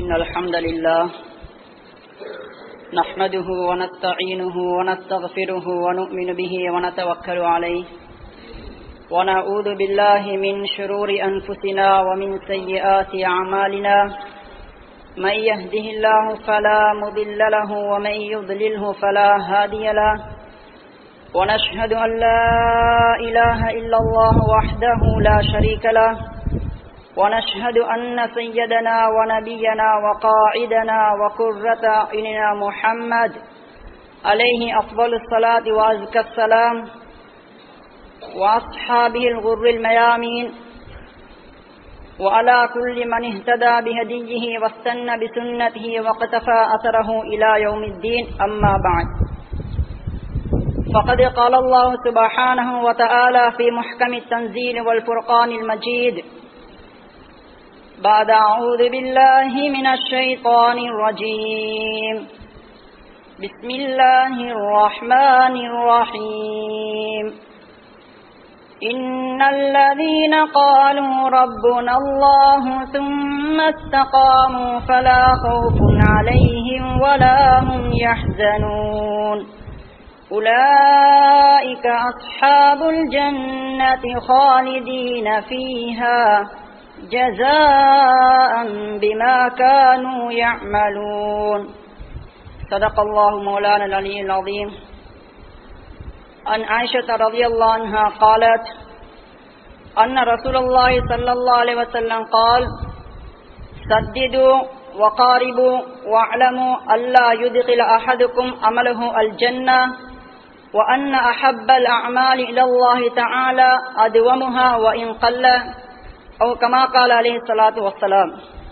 إن الحمد لله نحمده ونستعينه ونستغفره ونؤمن به ونتوكل عليه ونعوذ بالله من شرور أنفسنا ومن سيئات أعمالنا من يهده الله فلا مضل له ومن يضلله فلا هادي له ونشهد أن لا إله إلا الله وحده لا شريك له ونشهد أن سيدنا ونبينا وقائدنا وقرة أعيننا محمد عليه أفضل الصلاة وأزكى السلام وأصحابه الغر الميامين وعلى كل من اهتدى بهديه واستنى بسنته واقتفى أثره إلى يوم الدين أما بعد فقد قال الله سبحانه وتعالى في محكم التنزيل والفرقان المجيد بعد أعوذ بالله من الشيطان الرجيم بسم الله الرحمن الرحيم إن الذين قالوا ربنا الله ثم استقاموا فلا خوف عليهم ولا هم يحزنون أولئك أصحاب الجنة خالدين فيها جزاء بما كانوا يعملون صدق الله مولانا العلي العظيم عن عائشة رضي الله عنها قالت أن رسول الله صلى الله عليه وسلم قال سددوا وقاربوا واعلموا ألا يدخل أحدكم عمله الجنة وأن أحب الأعمال إلى الله تعالى أدومها وإن قل أو كما قال عليه الصلاة والسلام.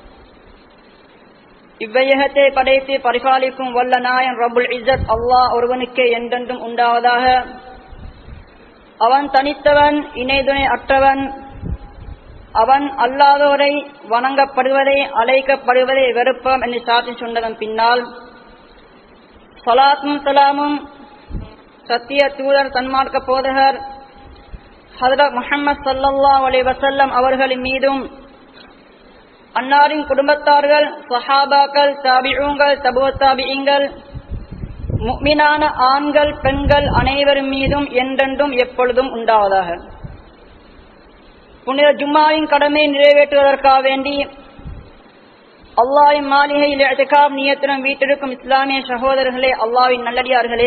இவ்வையகத்தை படைத்து பரிபாலிக்கும் வல்ல நாயன் ரப்புல் இஸ்ஸத் அல்லாஹ் ஒருவனுக்கே என்றென்றும் உண்டாவதாக. அவன் தனித்தவன், இணைதுணை அற்றவன். அவன் அல்லாதோரை வணங்கப்படுவதை அழைக்கப்படுவதை வெறுப்பாம் என்று சாட்சி சொன்னதன் பின்னால் ஸலாத்தும் ஸலாமும் சத்திய தூதர் சன்மார்க்க போதகர் ஹஜ்ரத் முஹம்மது ஸல்லல்லாஹு அலைஹி வஸல்லம் அவர்களின் மீதும் அன்னாரின் குடும்பத்தார்கள், சஹாபாக்கள், தாபிஊன்கள், தபூத் தாபிஈன்கள், முஃமினான ஆண்கள் பெண்கள் அனைவரும் மீதும் என்றென்றும் எப்பொழுதும் உண்டாவதாக. புனித ஜும்மாவின் கடமையை நிறைவேற்றுவதற்காக வேண்டி அல்லாஹ்வின் மாளிகையில் இஅ்திகாஃப் நியத்துடன் வீட்டிற்கும் இஸ்லாமிய சகோதரர்களே, அல்லாஹ்வின் நல்லடியார்களே,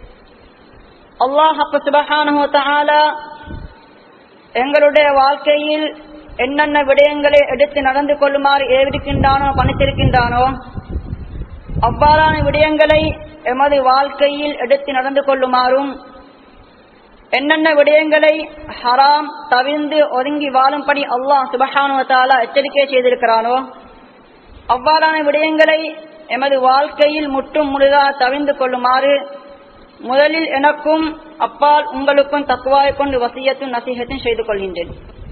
அல்லாஹ் சுப்ஹானஹு வ தஆலா எங்களுடைய வாழ்க்கையில் என்னென்ன விடயங்களை எடுத்து நடந்து கொள்ளுமாறு ஏவிருக்கின்றானோ பணித்திருக்கின்றானோ அவ்வாறான விடயங்களை எமது வாழ்க்கையில் எடுத்து நடந்து கொள்ளுமாறும், என்னென்ன விடயங்களை ஹராம் தவிர்ந்து ஒதுங்கி வாழும்படி அல்லாஹ் சுப்ஹானஹு வ தஆலா எச்சரிக்கை செய்திருக்கிறானோ அவ்வாறான விடயங்களை எமது வாழ்க்கையில் முற்றும் முழுதாக தவிர்ந்து கொள்ளுமாறு முதலில் எனக்கும் அப்பால் உங்களுக்கும் தக்வாவை கொண்டு வசியத்தும் நசீஹத்தும் செய்து கொள்கின்றேன்.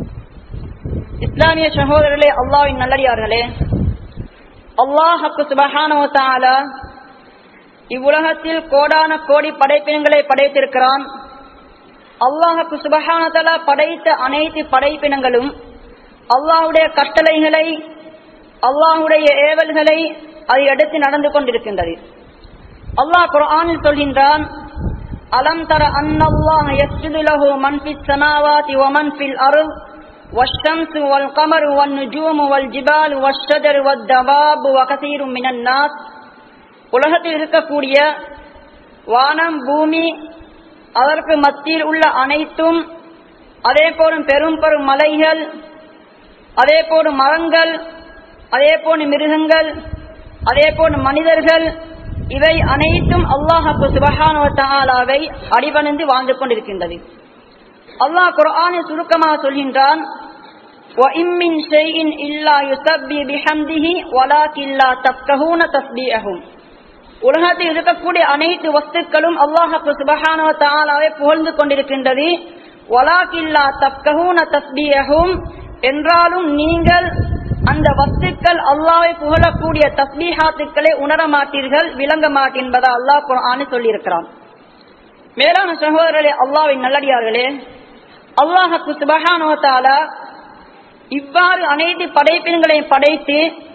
இஸ்லாமிய சகோதரர்களே, அல்லாஹ்வின் நல்லடியார்களே, அல்லாஹ் சுப்ஹானஹு வ தஆலா இவ்வுலகத்தில் கோடான கோடி படைப்பினங்களை படைத்திருக்கிறான். அல்லாஹ் சுப்ஹானஹு வ தஆலா படைத்த அனைத்து படைப்பினங்களும் அல்லாஹ்வுடைய கட்டளைகளை, அல்லாஹ்வுடைய ஏவல்களை அதை எடுத்து நடந்து கொண்டிருக்கின்றது. அல்லாஹ் குர்ஆனில் சொல்கின்றான், அலம் தர அன்னல்லாஹ யஸ்ஜுது லஹு மன் ஃபிஸ் ஸமாவாதி வ மன் ஃபில் அர்த் வஷ்ஷம்ஸு வல் கமரு வன் நுஜூமு வல் ஜிபாலு வஷ்ஷஜரு வத்தவாபு வ கஸீரும் மினன் நாஸ். உலகத்தில் இருக்கக்கூடிய வானம், பூமி, அதற்கு மத்தியில் உள்ள அனைத்தும், அதே போலும் பெரும் பெரும் மலைகள், அதே போலும் மரங்கள், அதே போலும் மிருகங்கள், அதே போலும் மனிதர்கள், இவை அனைத்தும் அல்லாஹ் சுப்ஹானஹு வ தஆலாவை அடிபணிந்து வாழ்ந்து கொண்டிருக்கின்றது. அல்லாஹ் குர்ஆனில் சுருக்கமாக சொல்கின்றான், وَإِن مِّن شَيْءٍ إِلَّا يُسَبِّحُ بِحَمْدِهِ وَلَكِن لَّا تَفْقَهُونَ تَسْبِيحَهُمْ. உலகத்தில் இருக்கக்கூடிய அனைத்து வஸ்துக்களும் அல்லாஹ் சுப்ஹானஹு வ தஆலாவை புகழ்ந்து கொண்டிருக்கின்றது. வலாக்கின் லா தஃப்கஹூன தஸ்பீஹும், என்றாலும் நீங்கள் அந்த வஸ்துக்கள் அல்லாஹ்வை புகழக்கூடிய தஸ்பீஹாத்துக்களை உணர மாட்டீர்கள், விளங்க மாட்டீர்கள் என்பதை அல்லாஹ் குர்ஆனில் சொல்லி இருக்கிறான். மேலான சகோதரர்களே, அல்லாஹ்வின் நல்லடியார்களே, அல்லாஹ் சுப்ஹானஹு வ தஆலா இவ்வாறு அனைத்து படைப்பினங்களையும் படைத்து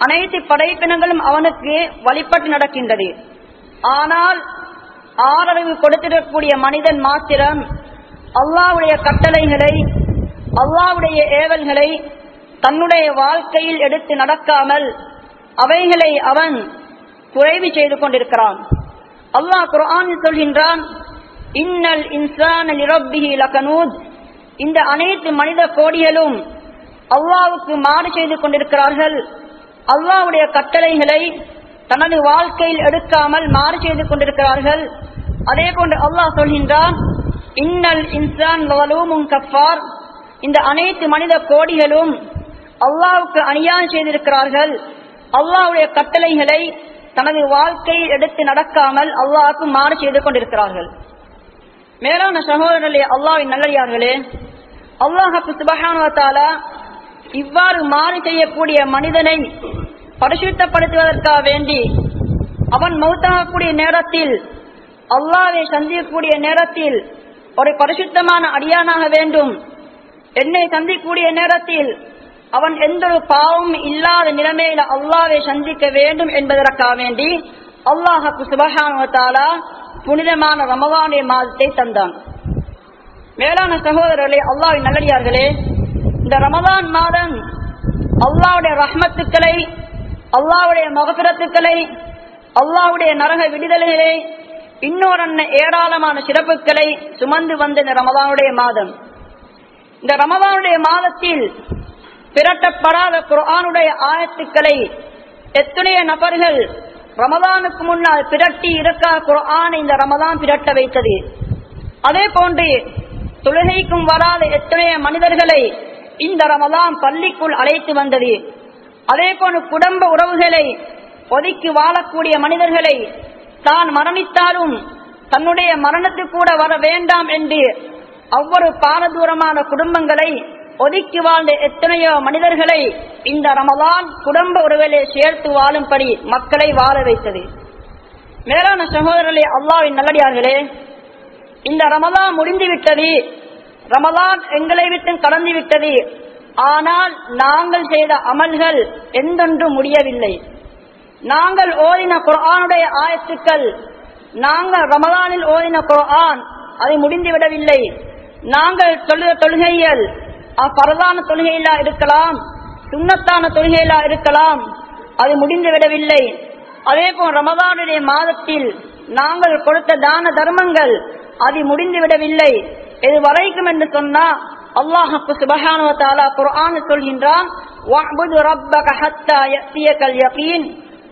அனைத்து படைப்பினங்களும் அவனுக்கு வழிபட்டு நடக்கின்றது. ஆனால் ஆதரவு கொடுத்திடக்கூடிய மனிதன் மாத்திரம் அல்லாஹ்வுடைய கட்டளைகளை, அல்லாஹ்வுடைய ஏவல்களை தன்னுடைய வாழ்க்கையில் எடுத்து நடக்காமல் அவைகளை அவன் குறைவு செய்து கொண்டிருக்கிறான். அல்லாஹ் குர்ஆனில் சொல்கின்றான், இன்னல் இன்சான லிரப்பிஹி லகனூத். இந்த அனைத்து மனித கோடிகளும் அல்லாஹ்வுக்கு மாறு செய்து கொண்டிருக்கிறார்கள். அல்லாஹ்வுடைய கட்டளைகளை தனது வாழ்க்கையில் எடுக்காமல் மாறு செய்து கொண்டிருக்கிறார்கள். அதே போன்று அல்லாஹ் சொல்கின்றான், இன்னல் இன்சான் லலூமுன் கஃபார். இந்த அனைத்து மனித கோடிகளும் அல்லாஹ்வுக்கு அநியாயம் செய்திருக்கிறார்கள். அல்லாஹ்வுடைய கட்டளைகளை தனது வாழ்க்கையில் எடுத்து நடக்காமல் அல்லாஹ்வுக்கு மாறு செய்து கொண்டிருக்கிறார்கள். மேலான சகோதரர்களே, அல்லாஹ்வின் நல்லடியார்களே, அல்லாஹ் சுப்ஹானஹு வ தஆலா இவ்வாறு மாறு செய்யக்கூடிய மனிதனை பரிசுத்தப்படுத்துவதற்காக வேண்டி அவன் மௌத்தாகக்கூடிய நேரத்தில், அல்லாஹ்வை சந்திக்கக்கூடிய நேரத்தில் ஒரு பரிசுத்தமான அடியானாக வேண்டும், என்னை சந்திக்கக்கூடிய நேரத்தில் அவன் எந்த ஒரு பாவமும் இல்லாத நிலைமையில அல்லாஹ்வை சந்திக்க வேண்டும் என்பதற்காக வேண்டி அல்லாஹ் சுப்ஹானஹு வ தஆலா புனிதமான ரமலானுடைய மாதத்தை தந்தான். மேலான சகோதரர்களே, அல்லாஹ்வின் நல்லடியார்களே, இந்த ரமலான் மாதம் அல்லாஹ்வுடைய ரஹ்மத்துக்களை, அல்லாஹ்வுடைய மக்ஃபிரத்துக்களை, அல்லாஹ்வுடைய நரக விடுதலைகளை, இன்னொரு ஏராளமான சிறப்புகளை சுமந்து வந்த இந்த ரமலானுடைய மாதம். இந்த ரமலானுடைய மாதத்தில் பிரட்டப்படாத குர்ஆனுடைய ஆயத்துக்களை எத்தனைய நபர்கள் ரமலானுக்கு முன்னால் பிரட்டி இருக்க குர்ஆனை இந்த ரமலான் பிரட்ட வைத்தது. அதே போன்று தொழுகைக்கும் வராத எத்தனைய மனிதர்களை இந்த ரமலான் பள்ளிக்குள் அழைத்து வந்தது. அதே போன்று குடும்ப உறவுகளை ஒதுக்கி வாழக்கூடிய மனிதர்களை தான் மரணித்தாலும் தன்னுடைய மரணத்துக்கு கூட வர வேண்டாம் என்று அவ்வொரு பாரதூரமான குடும்பங்களை ஒதுக்கி வாழ்ந்த எத்தனையோ மனிதர்களை இந்த ரமலான் குடும்ப உறவுகளை சேர்த்து வாழும்படி மக்களை வாழ வைத்தது. மேலான சகோதரர்களே, அல்லாஹ்வின் நல்லடியார்களே, இந்த ரமலான் முடிந்துவிட்டது, ரமலான் எங்களை விட்டு கடந்து விட்டது. ஆனால் நாங்கள் செய்த அமல்கள் எந்தொன்றும் முடியவில்லை. நாங்கள் ஓதின குர்ஆனுடைய ஆயத்துக்கள், நாங்கள் ரமலானில் ஓதின குர்ஆன் அது முடிந்துவிடவில்லை. நாங்கள் தொழுத தொழுகைகள் பரதான தொழுகையிலா இருக்கலாம், சுன்னத்தான தொழுகையிலா இருக்கலாம், அது முடிந்து விடவில்லை. அதே போல் ரமலானுடைய மாதத்தில் நாங்கள் கொடுத்த தான தர்மங்கள் அது முடிந்து விடவில்லை. இது வரைக்கும் என்று சொன்னா அல்லாஹ் சுப்ஹானஹு வ தஆலா குர்ஆன் சொல்கின்றான், வஅ்புது ரப்பக ஹத்தா யஅதியகல் யகீன்.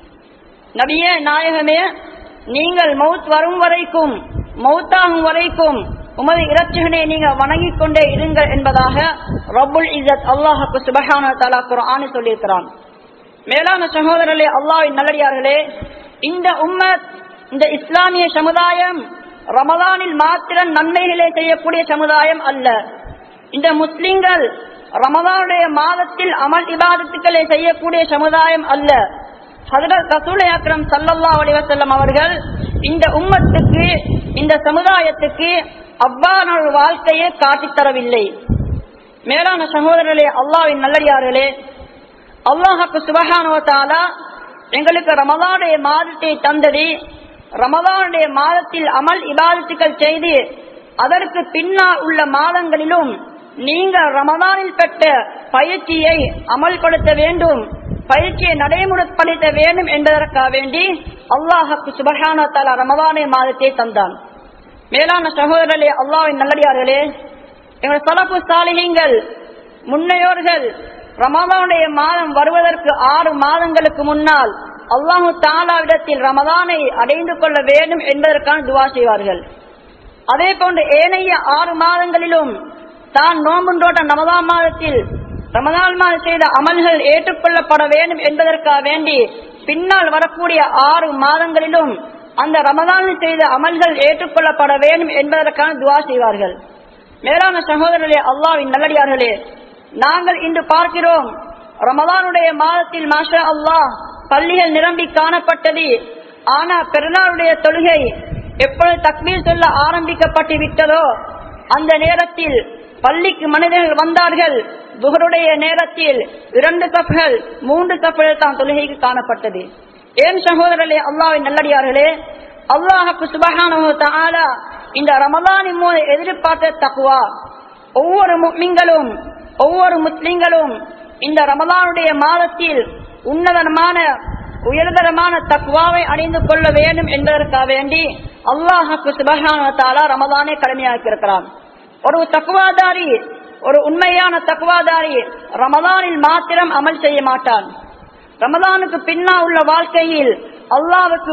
நபியே, நாயகமே, நீங்கள் மௌத் வரும் வரைக்கும், மௌத்தாகும் வரைக்கும் உமது இறைச்சிகளை நீங்கள் வணங்கிக் கொண்டே இருங்கள் என்பதாக ரப்புல் இஸ்ஸத் அல்லாஹ் சுப்ஹானஹு வ தஆலா குர்ஆனில் சொல்லியிருக்கிறான். மேலான சகோதரர்களே, அல்லாஹ்வின் நல்லடியார்களே, இந்த உம்மத், இந்த இஸ்லாமிய சமுதாயம் ரமலானில் மாத்திரம் நன்மைகளை செய்யக்கூடிய சமுதாயம் அல்ல. இந்த முஸ்லிம்கள் ரமலானுடைய மாதத்தில் அமல் இபாதத்துக்களை செய்யக்கூடிய சமுதாயம் அல்ல. ஹஜ்ரத் ரசூல் அக்ரம் ஸல்லல்லாஹு அலைஹி வஸல்லம் அவர்கள் இந்த உம்மத்துக்கு, இந்த சமுதாயத்துக்கு அவ்வாறான ஒரு வாழ்க்கையை காட்டித் தரவில்லை. மேலான சகோதரர்களே, அல்லாஹ்வின் நல்லடியார்களே, அல்லாஹ் சுப்ஹானஹு வ தஆலா எங்களுக்கு ரமலானுடைய மாதத்தை தந்தது. ரமலானுடைய மாதத்தில் அமல் இபாதத்துக்கள் செய்து அதற்கு பின்னால் உள்ள மாதங்களிலும் நீங்கள் ரமலானில் பெற்ற பயிற்சியை அமல்படுத்த வேண்டும், பயிற்சியை நடைமுறைப்படுத்த வேண்டும் என்பதற்காக வேண்டி அல்லாஹ் சுப்ஹானஹு வ தஆலா ரமலானுடைய மாதத்தை தந்தான். மேலான சகோதரர்களே, அல்லாஹ்வின் நல்லடியார்களே, எங்கள் ஸலஃபு ஸாலிஹீன்கள், முன்னையோர்கள் ரமலானுடைய மாதம் வருவதற்கு 6 மாதங்களுக்கு முன்னால் அல்லாஹு தஆலாவிடத்தில் ரமலானை அடைந்து கொள்ள வேண்டும் என்பதற்கான துஆ செய்வார்கள். அதே போன்று ஏனைய 6 மாதங்களிலும் தான் நோன்புன்றோட்ட ரமலான் மாதத்தில் ரமலான் மாதம் செய்த அமல்கள் ஏற்றுக்கொள்ளப்பட வேண்டும் என்பதற்காக வேண்டி பின்னால் வரக்கூடிய 6 மாதங்களிலும் அந்த ரமலானில் செய்த அமல்கள் ஏற்றுக்கொள்ளப்பட வேண்டும் என்பதற்கான துஆ செய்வார்கள். மேலான சகோதரர்களே, அல்லாஹ்வின் நல்லடியார்களே, நாங்கள் இன்று பார்க்கிறோம், ரமலானுடைய மாதத்தில் மாஷா அல்லாஹ் பள்ளிகள் நிரம்பி காணப்பட்டது. ஆனா பெருநாளுடைய தொழுகை எப்பொழுது தக்பீர் சொல்ல ஆரம்பிக்கப்பட்டு விட்டதோ அந்த நேரத்தில் பள்ளிக்கு மனிதர்கள் வந்தார்கள். துஹருடைய நேரத்தில் 2 சஃப்கள் 3 சஃப்கள் தான் தொழுகைக்கு காணப்பட்டது. ஏன் சகோதரர்களே, அல்லாஹ்வின் நல்லடியார்களே, அல்லாஹ் சுப்ஹானஹு வ தஆலா இந்த ரமலானின் போது எதிர்பார்த்த தக்வா, ஒவ்வொரு முஃமின்களும் ஒவ்வொரு முஸ்லிம்களும் இந்த ரமலானுடைய மாதத்தில் உன்னதமான உயர்தரமான தக்வாவை அடைந்து கொள்ள வேண்டும் என்பதற்காக வேண்டி அல்லாஹ் சுப்ஹானஹு வ தஆலா ரமலானை கடமையாக்கி இருக்கிறான். ஒரு தக்வாதாரி, ஒரு உண்மையான தக்வாதாரி ரமலானில் மாத்திரம் அமல் செய்ய மாட்டான். ரமலானுக்கு பின்னா உள்ள வாழ்க்கையில் அல்லாஹ்வுக்கு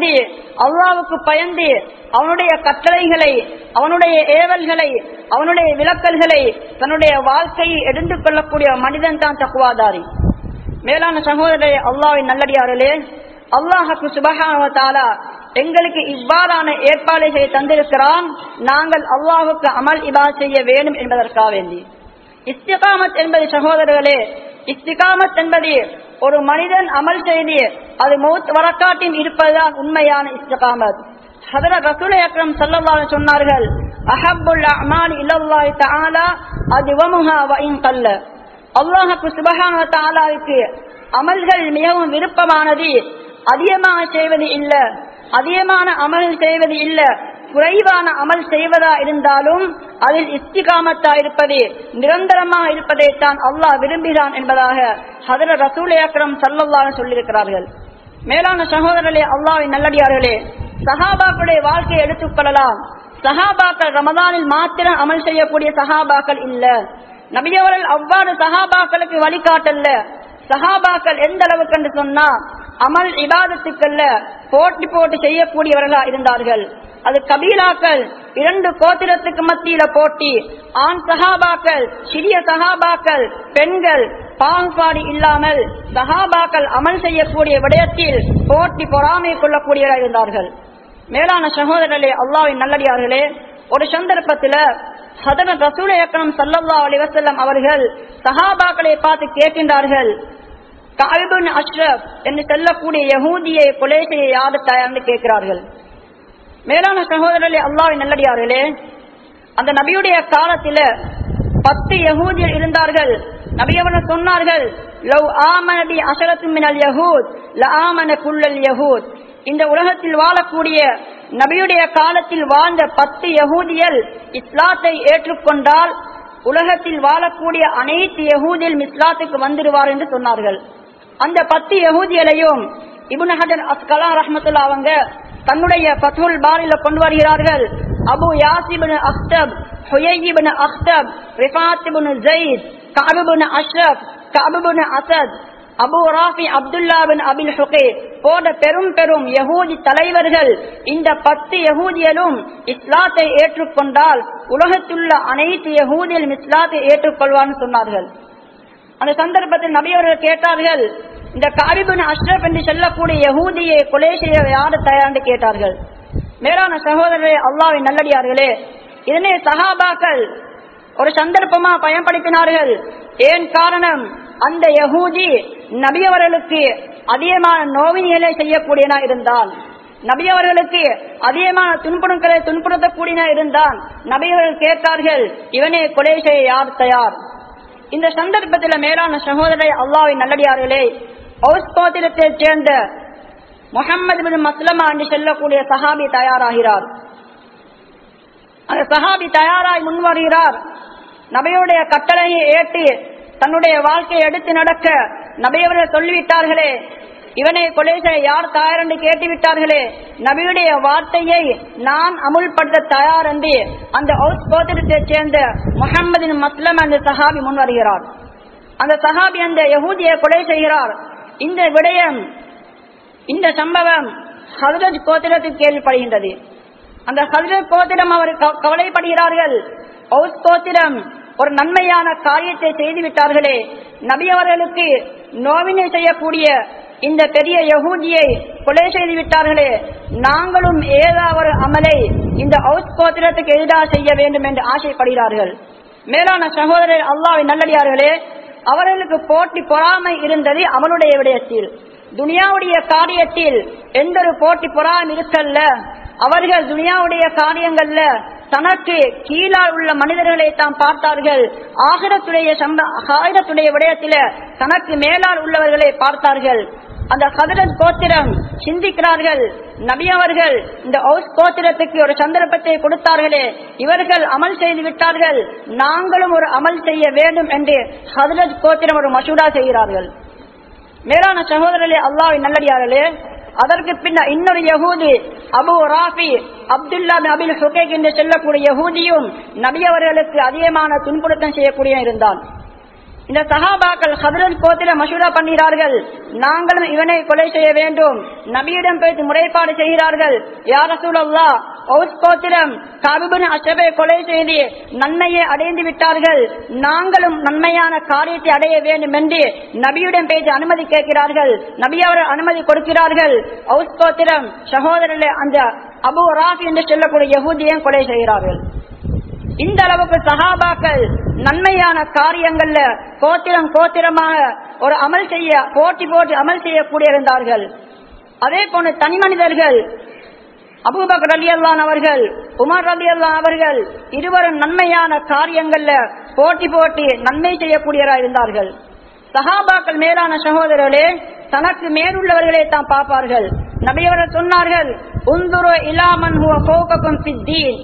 பயந்து அவனுடைய கட்டளைகளை, அவனுடைய ஏவல்களை, அவனுடைய விலக்கல்களை தன்னுடைய வாழ்க்கையை எடுத்து கொள்ளக்கூடிய மனிதன் தான் தக்வாதாரி. மேலான சகோதரரே, அல்லாஹ்வின் நல்லடியார்களே, அல்லாஹ் சுப்ஹானஹு வ தஆலா எங்களுக்கு இவ்வாறான ஏற்பாடுகளை தந்திருக்கிறான். நாங்கள் அல்லாஹ்வுக்கு அமல் இபாதத் செய்ய வேண்டும் என்பதற்காக வேண்டி. இஸ்திகாமத் என்பது சகோதரர்களே, இஸ்திகாமத் என்பது ஒரு மனிதன் அமல் செய்து அது மௌத் வரக்காட்டில் இருப்பதுதான் உண்மையான இஸ்திகாமத். ஹதரத் ரசூல் அக்ரம் ஸல்லல்லாஹு அலைஹி சொன்னார்கள், அஹப்புல் அமாலி இலல்லாஹி தஆலா அத்வமுஹா வ இன் கல்ல. அல்லாஹ் சுப்ஹானஹு வ தஆலாவுக்கு அமல்கள் மிகவும் விருப்பமானது அதிகமாக செய்வது இல்ல, அதிகமான அமல் செய்வது இல்ல, குறைவான அமல் செய்வதா இருந்தாலும் அதில் இஸ்திகாமத்தா இருப்பது, நிரந்தரமாக இருப்பதைத்தான் அல்லாஹ் விரும்புகிறான் என்பதாக ஹதரத் ரசூல் அக்ரம் ஸல்லல்லாஹு அலைஹி சொல்லியிருக்கிறார்கள். மேலான சகோதரர்களே, அல்லாஹ்வின் நல்லடியார்களே, சஹாபாக்களுடைய வாழ்க்கையை எடுத்துக்கொள்ளலாம். சஹாபாக்கள் ரமலானில் மாத்திரம் அமல் செய்யக்கூடிய சஹாபாக்கள் இல்ல. நபியவர்கள் அவ்வாறு சஹாபாக்களுக்கு வழிகாட்டல்ல. சஹாபாக்கள் எந்த அளவுக்கு என்று சொன்னா, அமல் இபாதத்துக்கல்ல போட்டி போட்டு செய்யக்கூடியவர்களா இருந்தார்கள். அது கபீலாக்கள் 2 கோத்திரத்துக்கு மத்தியில போட்டி, ஆண் சஹாபாக்கள், சிறிய சஹாபாக்கள், பெண்கள் பாகுபாடு இல்லாமல் சஹாபாக்கள் அமல் செய்யக்கூடிய விடயத்தில் போட்டி பொறாமை கொள்ளக்கூடியவர்கள் இருந்தார்கள். மேலான சகோதரர்களே, அல்லாஹ்வின் நல்லடியார்களே, ஒரு சந்தர்ப்பத்தில் ஹதரத் ரசூல் அக்ரம் ஸல்லல்லாஹு அலைஹி வஸல்லம் அவர்கள் சஹாபாக்களை பார்த்து கேட்கின்றார்கள், கஅப் பின் அஷ்ரப் என்று சொல்லக்கூடிய யஹூதியை கொலை செய்ய யார் தயார்னு கேட்கிறார்கள். மேலான சகோதரர்களே, அல்லாஹ்வின் நல்லடியார்களே, அந்த நபியுடைய காலத்தில 10 யஹூதியர் இருந்தார்கள். நபி அவர்கள் சொன்னார்கள், லவ் ஆமன பி அஷரத்து மினல் யஹூத் லஆமன குல்லல் யஹூத். இந்த உலகத்தில் வாழக்கூடிய நபியுடைய காலத்தில் வாழ்ந்த 10 யஹூதியர் இஸ்லாத்தை ஏற்றுக்கொண்டால் உலகத்தில் வாழக்கூடிய அனைத்து யஹூதியரும் இஸ்லாத்துக்கு வந்துடுவார் என்று சொன்னார்கள். அந்த 10 யஹூதியரையும் இப்னு ஹஜர் அஸ்கலான் ரஹ்மத்துல்லாஹி அவங்க தன்னுடைய ஃபத்ஹுல் பாரில கொண்டு வருகிறார்கள். அபு யாசிப் இப்னு அக்தப், ஹுயை இப்னு அக்தப், ரிஃபாத் இப்னு ஸைத், கஅப் இப்னு அஷ்ரப், கஅப் இப்னு அஸத், அபு ராஃபி அப்துல்லா பின் அபில் ஹுகை போன்ற பெரும் பெரும் யஹூதி தலைவர்கள் இந்த 10 யஹூதியரும் இஸ்லாத்தை ஏற்றுக்கொண்டால் உலகத்துள்ள அனைத்து யஹூதியரும் இஸ்லாத்தை ஏற்றுக்கொள்வான்னு சொன்னார்கள். அந்த சந்தர்ப்பத்தில் நபி அவர்கள் கேட்டார்கள், இந்த கஅப் இப்னு அஷ்ரப் என்று சொல்லக்கூடிய யஹூதியை கொலை செய்ய யார் தயார் கேட்டார்கள். மேலான சகோதரரே, அல்லாஹ்வின் நல்லடியார்களே, இதனை சஹாபாக்கள் ஒரு சந்தர்ப்பமா பயன்படுத்தினார்கள். ஏன் காரணம், அந்த யஹூதி நபி அவர்களுக்கு அதிகமான நோவினைகளை செய்யக்கூடியனா இருந்தான், நபி அவர்களுக்கு அதிகமான துன்புறுத்தலை துன்புறுத்தக்கூடியனா இருந்தான். நபி அவர்கள் கேட்டார்கள், இவனை கொலை செய்ய யார் தயார்? இந்த சந்தர்ப்பத்தில் மேலான சகோதரரை, அல்லாஹ்வின் நல்லடியார்களே, ஔஸ் கோத்திரத்தைச் சேர்ந்த முஹம்மது பின் மஸ்லமா என்று சொல்லக்கூடிய சஹாபி தயாராகிறார். அந்த சஹாபி தயாராய் முன்வருகிறார். நபியுடைய கட்டளையை ஏற்று தன்னுடைய வாழ்க்கையை எடுத்து நடக்க நபியவர்கள் சொல்லிவிட்டார்களே, இவனை கொலை செய்ய யார் தயார் என்று கேட்டுவிட்டார்களே, நபியுடைய வார்த்தையை நான் அமுல்படுத்த தயார் என்று அந்த ஔஸ் கோத்திரத்தைச் சேர்ந்த முஹம்மது பின் மஸ்லமா என்ற சஹாபி முன்வருகிறார். அந்த சஹாபி அந்த யஹூதியை கொலை செய்கிறார். இந்த விடயம், இந்த சம்பவம் ஹஜ்ரத் கோத்திரத்தில் கேள்விப்படுகின்றது. அந்த ஹஜ்ரத் கோத்திரம் அவர் கவலைப்படுகிறார்கள். ஔஸ் கோத்திரம் ஒரு நன்மையான காரியத்தை செய்துவிட்டார்களே, நபி அவர்களுக்கு நோவினை செய்யக்கூடிய இந்த பெரிய யஹூதியை கொலை செய்து விட்டார்களே, நாங்களும் ஏதாவது அமலை இந்த ஔஸ் கோத்திரத்துக்கு எதிராக செய்ய வேண்டும் என்று ஆசைப்படுகிறார்கள். மேலான சகோதரர், அல்லாஹ்வின் நல்லடியார்களே, அவர்களுக்கு போட்டி பொறாமை இருந்தது அவனுடைய விடயத்தில். துனியாவுடைய காரியத்தில் எந்த ஒரு போட்டி பொறாமை இருக்கல்ல. அவர்கள் துனியாவுடைய காரியங்கள்ல தனக்கு கீழால் உள்ள மனிதர்களை தான் பார்த்தார்கள். ஆகிரத்துடைய விடயத்தில தனக்கு மேலால் உள்ளவர்களை பார்த்தார்கள். அந்த ஹதரத் கோத்திரம் சிந்திக்கிறார்கள், நபி அவர்கள் இந்த ஔஸ் கோத்திரத்துக்கு ஒரு சந்தர்ப்பத்தை கொடுத்தார்களே, இவர்கள் அமல் செய்து விட்டார்கள், நாங்களும் ஒரு அமல் செய்ய வேண்டும் என்று ஹதரத் கோத்திரம் ஒரு மசூரா செய்கிறார்கள். மேலான சகோதரர்களே, அல்லாஹ்வின் நல்லடியார்களே, அதற்கு பின்ன இன்னொரு யஹூதி அபு ராஃபி அப்துல்லா பின் அபில் ஹுகைக் என்று சொல்லக்கூடிய யஹூதியும் நபி அவர்களுக்கு அதிகமான துன்புறுத்தம் செய்யக்கூடிய இருந்தான். இந்த சஹாபாக்கள் ஹதரத் கோத்திர மசூரா பண்ணுகிறார்கள், நாங்களும் இவனை கொலை செய்ய வேண்டும். நபியிடம் பேசி முறைப்பாடு செய்கிறார்கள், யா ரசூலல்லாஹ், ஔஸ் கோத்திரம் கஅப் பின் அஷ்ரஃபை கொலை செய்து நன்மையை அடைந்து விட்டார்கள், நாங்களும் நன்மையான காரியத்தை அடைய வேண்டும் என்று நபியிடம் பேசி அனுமதி கேட்கிறார்கள். நபி அவர்கள் அனுமதி கொடுக்கிறார்கள். ஔஸ் கோத்திரம் சகோதரர்களே அந்த அபு ராஃபி என்று சொல்லக்கூடிய யஹூதியை கொலை செய்கிறார்கள். இந்த அளவுக்கு சஹாபாக்கள் நன்மையான காரியங்கள்ல கோத்திரமாக ஒரு அமல் செய்ய போட்டி அமல் செய்யக்கூடிய இருந்தார்கள். அதே போன்று தனி மனிதர்கள் அபூபக்கர் ரலியல்லாஹு அவர்கள், உமர் ரலியல்லாஹு அவர்கள் இருவரும் நன்மையான காரியங்கள்ல போட்டி நன்மை செய்யக்கூடியவராக இருந்தார்கள். சஹாபாக்கள் மேலான சகோதரர்களே தனக்கு மேலுள்ளவர்களை தான் பார்ப்பார்கள். நபி அவர்கள் சொன்னார்கள், உந்துரு இலா மன் ஹுவ ஃபௌககும் ஃபித்தீன்,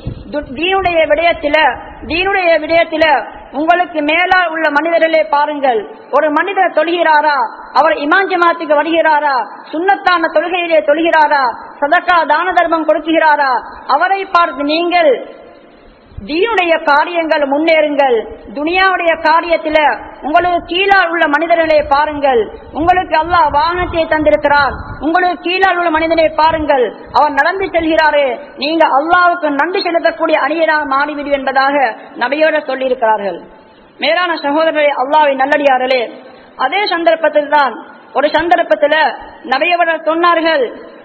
தீனுடைய விடயத்தில உங்களுக்கு மேலால் உள்ள மனிதர்களே பாருங்கள். ஒரு மனிதர் தொழுகிறாரா, அவர் இமாம் ஜமாத்துக்கு வருகிறாரா, சுன்னத்தான தொழுகையிலே தொழுகிறாரா, சதகா தான தர்மம் கொடுக்கிறாரா, அவரை பார்த்து நீங்கள் தீனுடைய காரியங்கள் முன்னேறுங்கள். துனியாவுடைய காரியத்தில உங்களுக்கு கீழால் உள்ள மனிதர்களை பாருங்கள். உங்களுக்கு அல்லாஹ் வாகனத்தை தந்திருக்கிறார், உங்களுக்கு கீழால் உள்ள மனிதனை பாருங்கள், அவர் நடந்து செல்கிறாரே, நீங்க அல்லாஹ்வுக்கு நன்றி செலுத்தக்கூடிய அணியராக மாறிவிடு என்பதாக நபியோட சொல்லி இருக்கிறார்கள். மேலான சகோதரர்களே, அல்லாஹ்வின் நல்லடியார்களே, அதே சந்தர்ப்பத்தில் தான் ஒரு சந்தர்ப்பத்தில் நபியவர்கள் சொன்னார்கள்,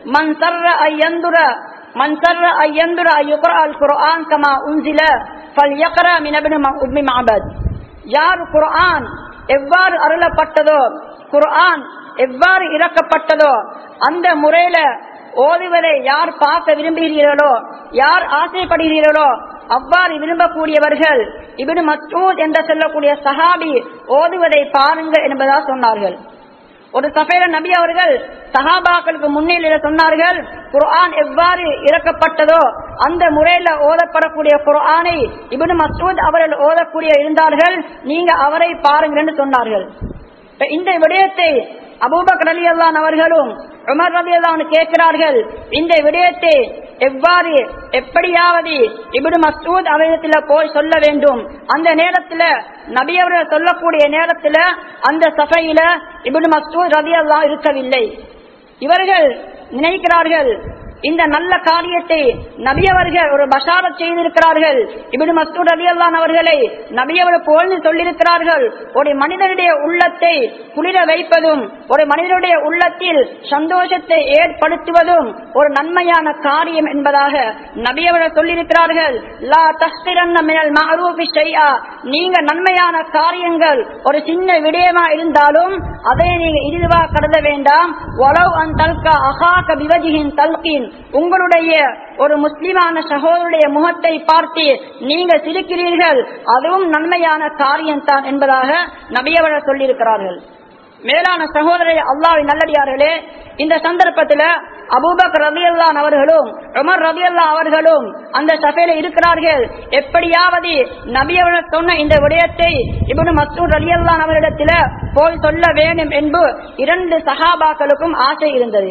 மன் சர்ர ஐயந்துர யுக்ரா அல் குர்ஆன் கமா உன்சில ஃபல்யக்ரா மின் இப்னு உம்மி மஅபத், யார் குர்ஆன் எவ்வாறு அருளப்பட்டதோ, குர்ஆன் எவ்வாறு இறக்கப்பட்டதோ அந்த முறையில ஓதுவதை யார் பார்க்க விரும்புகிறீர்களோ, யார் ஆசைப்படுகிறீர்களோ, அவ்வாறு விரும்பக்கூடியவர்கள் இப்னு மஸ்ஊத் என்று சொல்லக்கூடிய சஹாபி ஓதுவதை பாருங்கள் என்பதாக சொன்னார்கள். ஒரு சஃபைல நபி அவர்கள் சஹாபாக்களுக்கு முன்னிலையில சொன்னார்கள், குர்ஆன் எவ்வாறு இறக்கப்பட்டதோ அந்த முறையில ஓதப்படக்கூடிய குர்ஆனை இப்னு மஸ்ஊத் அவர்கள் ஓதக்கூடிய இருந்தார்கள், நீங்க அவரை பாருங்கள் என்று சொன்னார்கள். இந்த விடயத்தை அபூபக்கர் ரலியல்லாஹு அவர்களும் உமர் ரலியல்லாஹு கேட்கிறார்கள். இந்த விடயத்தை எவ்வாறு எப்படியாவது இப்னு மஸ்ஊத் அவரிடத்தில் போய் சொல்ல வேண்டும். அந்த நேரத்தில் நபி அவர்கள் சொல்லக்கூடிய நேரத்தில் அந்த சஃபையில இப்னு மஸ்ஊத் ரலியல்லாஹு இருக்கவில்லை. இவர்கள் நினைக்கிறார்கள், இந்த நல்ல காரியத்தை நபி அவர்கள் ஒரு பஷாரத் செய்திருக்கிறார்கள், இப்னு மஸ்ஊத் ரலியல்லாஹு அவர்களை நபி அவர்கள் புகழ்ந்து சொல்லியிருக்கிறார்கள். ஒரு மனிதனுடைய உள்ளத்தை குளிர வைப்பதும் ஒரு மனிதனுடைய உள்ளத்தில் சந்தோஷத்தை ஏற்படுத்துவதும் ஒரு நன்மையான காரியம் என்பதாக நபி அவர்கள் சொல்லியிருக்கிறார்கள். லா தஹ்கிரன்ன மினல் மஅரூஃபி ஷைஆ, நீங்க நன்மையான காரியங்கள் ஒரு சின்ன விடயமா இருந்தாலும் அதை நீங்க இழிவா கருத வேண்டாம். வலவ் அன் தல்கா அஹாக பிவஜிஹின் தல்கீன், உங்களுடைய ஒரு முஸ்லிமான சகோதரருடைய முகத்தை பார்த்து நீங்க சிரிக்கிறீர்கள், அதுவும் நன்மையான காரியம் தான் என்பதாக நபி அவர்கள் சொல்லியிருக்கிறார்கள். மேலான சகோதரரை, அல்லாஹ்வின் நல்லடியார்களே, இந்த சந்தர்ப்பத்தில் அபூபக்கர் ரலியல்லாஹு அவர்களும் உமர் ரலியல்லாஹு அவர்களும் அந்த சபையில இருக்கிறார்கள். எப்படியாவது நபி அவர்கள் சொன்ன இந்த விடயத்தை இப்னு மஸ்ஊத் ரலியல்லாஹு அவரிடத்தில் போய் சொல்ல வேண்டும் என்று இரண்டு சஹாபாக்களுக்கும் ஆசை இருந்தது.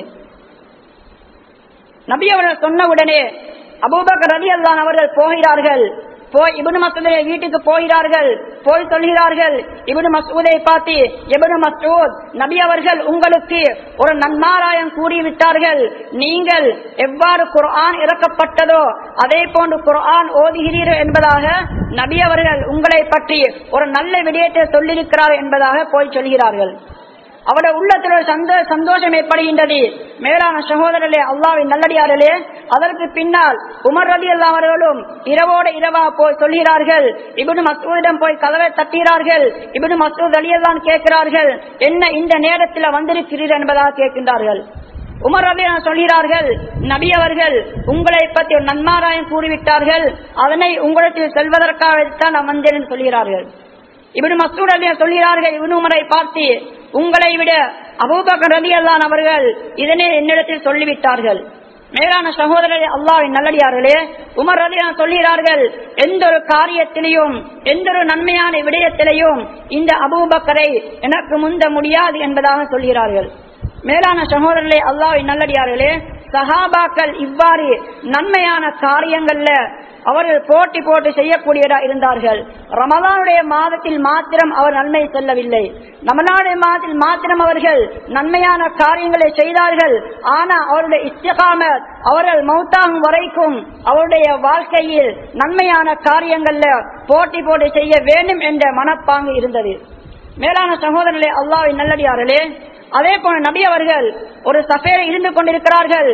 நபி அவர்கள் சொன்னவுடனே அபூபக்கர் ரலியல்லாஹு அவர்கள் போகிறார்கள். போய் இப்னு மஸ்ஊத் வீட்டுக்கு போகிறார்கள். போய் சொல்கிறார்கள் இப்னு மஸ்ஊதை பார்த்து, இப்னு மஸ்ஊத், நபி அவர்கள் உங்களுக்கு ஒரு நன்மாராயம் கூறிவிட்டார்கள், நீங்கள் எவ்வாறு குர்ஆன் இறக்கப்பட்டதோ அதே போன்று குர்ஆன் ஓதுகிறீர்கள் என்பதாக நபி அவர்கள் உங்களை பற்றி ஒரு நல்ல விடயத்தை சொல்லியிருக்கிறார் என்பதாக போய் சொல்கிறார்கள். அவருடைய உள்ளத்தில் ஒரு சந்தோஷம் ஏற்படுகின்றது. மேலான சகோதரர்களே, அல்லாஹ்வின் நல்லடியார்களே, அதற்கு பின்னால் உமர் ரலியல்லாஹு அவர்களும் இரவோடு இரவா போய் சொல்கிறார்கள். இப்னு மஸ்ஊதிடம் போய் கதவை தட்டுகிறார்கள். இப்னு மஸ்ஊத் ரலியல்லாஹு கேட்கிறார்கள், என்ன இந்த நேரத்தில் வந்திருக்கிறீர்கள் என்பதாக கேட்கின்றார்கள். உமர் ரலியல்லாஹு சொல்கிறார்கள், நபி அவர்கள் உங்களை பற்றி ஒரு நன்மாராயம் கூறிவிட்டார்கள், அதனை உங்களிடத்தில் செல்வதற்காகத்தான் நான் வந்தேன் என்று சொல்கிறார்கள். இப்னு மஸ்ஊத் ரலியல்லாஹு சொல்கிறார்கள், இப்னு உமரை பார்த்து, உங்களை விட அபூபக்கர் ரலியல்லாஹு அவர்கள் இதனை என்னிடத்தில் சொல்லிவிட்டார்கள். மேலான சகோதரர்களே, அல்லாஹ்வின் நல்லடியார்களே, உமர் ரலியல்லாஹு சொல்கிறார்கள், எந்த ஒரு காரியத்திலையும் எந்த ஒரு நன்மையான விடயத்திலையும் இந்த அபூபக்கரை எனக்கு முந்த முடியாது என்பதாக சொல்கிறார்கள். மேலான சகோதரர்களே, அல்லாஹ்வின் நல்லடியார்களே, சஹாபாக்கள் இவ்வாறு நன்மையான காரியங்கள்ல அவர்கள் போட்டி போட்டு செய்யக்கூடியதா இருந்தார்கள். ரமலானுடைய மாதத்தில் மாத்திரம் அவர் நன்மை செல்லவில்லை, ரமலானுடைய மாதத்தில் மாத்திரம் அவர்கள் நன்மையான காரியங்களை செய்தார்கள். ஆனா அவருடைய இஸ்திகாமத், அவர்கள் மௌத்தாகும் வரைக்கும் அவருடைய வாழ்க்கையில் நன்மையான காரியங்கள்ல போட்டி போட்டு செய்ய வேண்டும் என்ற மனப்பாங்கு இருந்தது. மேலான சகோதரர்களே, அல்லாஹ்வின் நல்லடியார்களே, அதே போல நபி அவர்கள் ஒரு சஃபேரில் இருந்து கொண்டிருக்கிறார்கள்.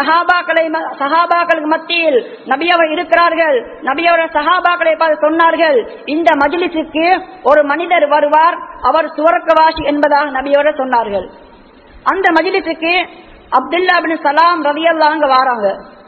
சஹாபாக்களுக்கு மத்தியில் நபி அவர் இருக்கிறார்கள். நபி அவர் சஹாபாக்களை பார்த்து சொன்னார்கள், இந்த மஜ்லிஸுக்கு ஒரு மனிதர் வருவார், அவர் சுவர்க்கவாசி என்பதாக நபி அவர் சொன்னார்கள். அந்த மஜ்லிஸுக்கு அப்துல்லா இப்னு சலாம் ரலியல்லாஹு அன்ஹு வராங்க,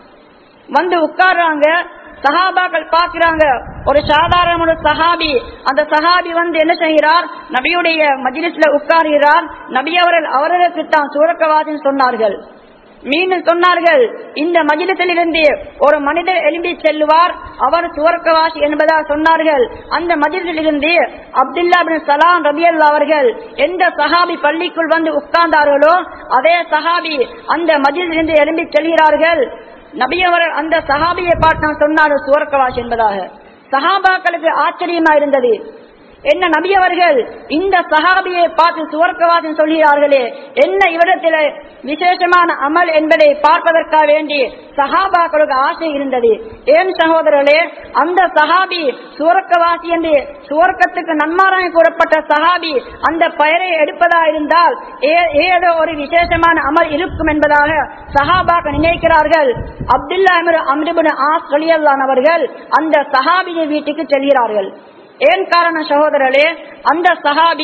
வந்து உட்கார்றாங்க. சஹாபாக்கள் பார்க்கிறாங்க, ஒரு சாதாரண சஹாபி. அந்த சஹாபி வந்து என்ன செய்கிறார், நபியுடைய மஜ்லிஸ்ல உட்கார்கிறார். நபி அவர்களுக்கு தான் சுவர்க்கவாசின்னு சொன்னார்கள். மீண்டும் சொன்னார்கள், இந்த மஜ்லிஸில் இருந்து ஒரு மனிதர் எழும்பி செல்லுவார், அவர் சுவர்க்கவாசி என்பதாக சொன்னார்கள். அந்த மஜ்லிஸில் இருந்து அப்துல்லா இப்னு சலாம் ரலியல்லாஹு அவர்கள் எந்த சஹாபி பள்ளிக்குள் வந்து உட்கார்ந்தார்களோ அதே சஹாபி அந்த மஜ்லிஸில் இருந்து எழும்பி செல்கிறார்கள். நபி அவர்கள் அந்த சஹாபியை பார்த்து சொன்னார்கள் சுவர்க்கவாசி என்பதாக. சஹாபாக்களுக்கு ஆச்சரியமா இருந்தது, என்ன நபி அவர்கள் இந்த சஹாபியை பார்த்து சுவர்க்கவாசி சொல்கிறார்களே, என்ன இவரிடத்தில் விசேஷமான அமல் என்பதை பார்ப்பதற்காக வேண்டி சஹாபாக்களுக்கு ஆசை இருந்தது. ஏன் சகோதரர்களே, அந்த சஹாபி சுவர்க்கவாசி என்று சுவர்க்கத்துக்கு நன்மாராயம் கூறப்பட்ட சஹாபி அந்த பெயரை எடுப்பதா இருந்தால் ஏதோ ஒரு விசேஷமான அமல் இருக்கும் என்பதாக சஹாபாக்கள் நினைக்கிறார்கள். அப்துல்லா அம்ர் இப்னு ஆஸ் ரலியல்லாஹு அன்ஹு அவர்கள் அந்த சஹாபியை வீட்டுக்கு செல்கிறார்கள். ஏன் காரணம் சகோதரர்களே, அந்த சஹாபி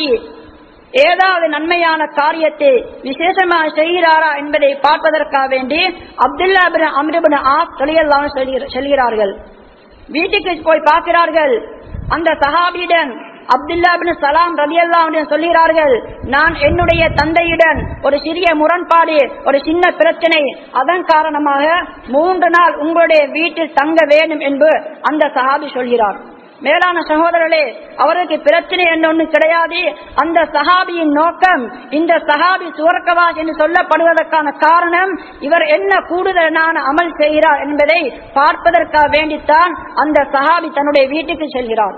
ஏதாவது நன்மையான காரியத்தை விசேஷமாக செய்கிறாரா என்பதை பார்ப்பதற்காக வேண்டி அப்துல்லா அம்ர் இப்னு ஆஸ் ரலியல்லாஹு அன்ஹு செல்கிறார்கள். வீட்டுக்கு போய் பார்க்கிறார்கள். அந்த சஹாபியுடன் அப்துல்லா இப்னு சலாம் ரலியல்லாஹு அன்ஹு சொல்கிறார்கள், நான் என்னுடைய தந்தையுடன் ஒரு சிறிய முரண்பாடு, ஒரு சின்ன பிரச்சனை, அதன் காரணமாக 3 நாள் உங்களுடைய வீட்டில் தங்க வேண்டும் என்று அந்த சஹாபி சொல்கிறார். மேலான சகோதரர்களே, அவருக்கு பிரச்சனை என்ன கிடையாது. அந்த சஹாபியின் நோக்கம், இந்த சஹாபி சுவர்க்கவாசி என்று சொல்லப்படுவதற்கான காரணம் இவர் என்ன கூடுதலான அமல் செய்கிறார் என்பதை பார்ப்பதற்காக வேண்டித்தான் அந்த சஹாபி தன்னுடைய வீட்டுக்கு செல்கிறார்.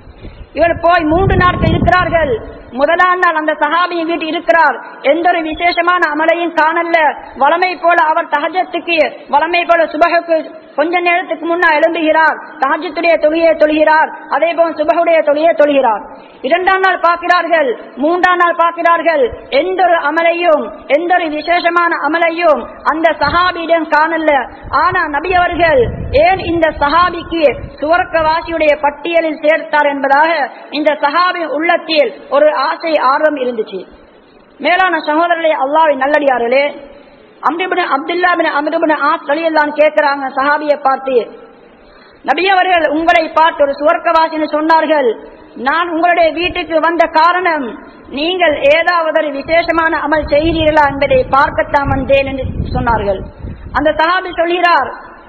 இவர் போய் 3 நாட்கள் இருக்கிறார்கள். முதலாம் நாள் அந்த சஹாபியின் வீட்டு இருக்கிறார். எந்த ஒரு விசேஷமான அமலையும் காணல. வளமை போல அவர் தஹஜ்ஜுக்கு, வளமை போல சுபஹுக்கு கொஞ்ச நேரத்துக்கு முன்னா எழும்புகிறார், தஹஜ்ஜுடைய தொழுகையை தொழுகிறார், அதே போல சுபஹுடைய தொழுகையை தொழுகிறார். 2ஆம் நாள் பார்க்கிறார்கள், 3ஆம் நாள் பார்க்கிறார்கள், எந்த ஒரு அமலையும் எந்த ஒரு விசேஷமான அமலையும் அந்த சஹாபியிடம் காணல. ஆனா நபி அவர்கள் ஏன் இந்த சஹாபிக்கு சுவர்க்கவாசியுடைய பட்டியலில் சேர்த்தார் என்பதாக இந்த சஹாபி உள்ளத்தில் ஒரு ஆசை ஆர்வம் இருந்துச்சு. மேலான சகோதரர்களே, அல்லாஹ்வின் நல்லடியார்களே, Abdullah ibn Amr ibn Aas ரலியல்லாஹு அன்ஹு கேட்கிறாங்க சஹாபியை பார்த்து, நபி அவர்கள் உங்களை பார்த்து ஒரு சுவர்க்கவாசின்னு சொன்னார்கள், நான் உங்களுடைய வீட்டுக்கு வந்த காரணம் நீங்கள் ஏதாவது ஒரு விசேஷமான அமல் செய்கிறீர்களா என்பதை பார்க்கத்தான் வந்தேன் என்று சொன்னார்கள். அந்த சஹாபி சொல்கிறார்,